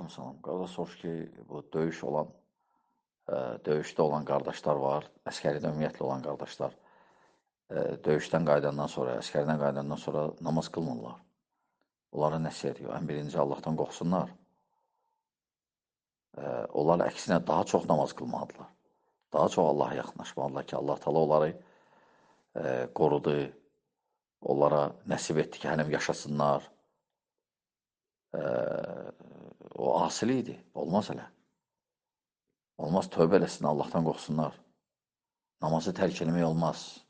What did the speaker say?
salam. Qardaş, soruş ki, bu döyüşdə olan qardaşlar var, əskəridə ümumiyyətlə olan qardaşlar. Döyüşdən qayıdandan sonra, əskərdən qayıdandan sonra namaz qılmırlar. Onlara nəsihət ediyor. Ən birinci Allahdan qorxsunlar. Onlar əksinə daha çox namaz qılmalıdırlar. Daha çox Allaha yaxınlaşmalıdırlar ki, Allah Taala onları qorudu, onlara nəsib etdi ki, hələm yaşasınlar. O asilikdir, olmaz elə. Olmaz, tövbə eləsin, Allahdan qorxsunlar. Namazı tərk eləmək olmaz.